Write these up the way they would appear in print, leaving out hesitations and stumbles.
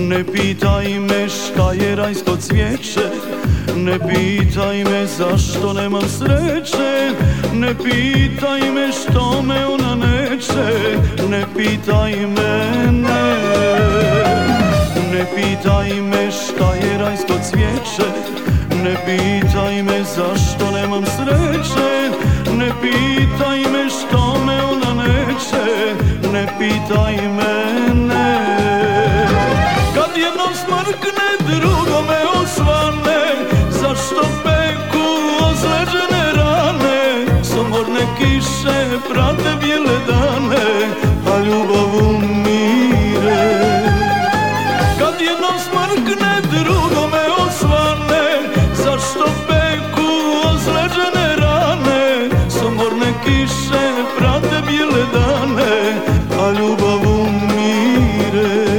Ne pitaj me šta je rajsko cvijeće, ne pitaj me zašto nemam sreće, ne pitaj me što me ona neće, ne pitaj mene. Ne pitaj me šta je rajsko cvijeće, ne pitaj me zašto nemam sreće, ne pitaj me što me ona neće, ne pitaj mene. Kad jednom smrkne, drugo me osvane, zašto peku ozleđene rane? Somorne kiše prate bijele dane, a ljubav umire. Kad jednom smrkne, drugo me osvane, zašto peku ozleđene rane? Somorne kiše prate bijele dane, a ljubav umire.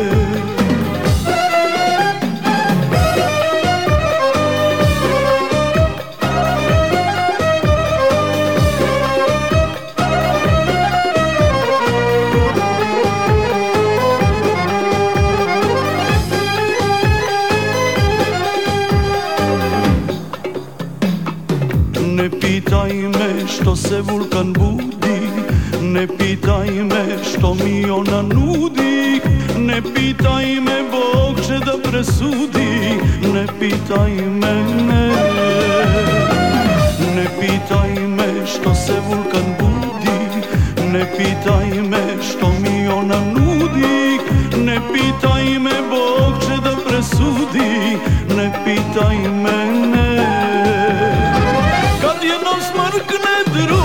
Ne pitaj me što se vulkan budi, ne pitaj me što mi ona nudi, ne pitaj me, Bog će da presudi, ne pitaj mene. Ne pitaj me što se vulkan budi, ne pitaj me što mi ona nudi, ne pitaj me, Bog će da presudi, ne pitaj mene. Kad jednom smrkne,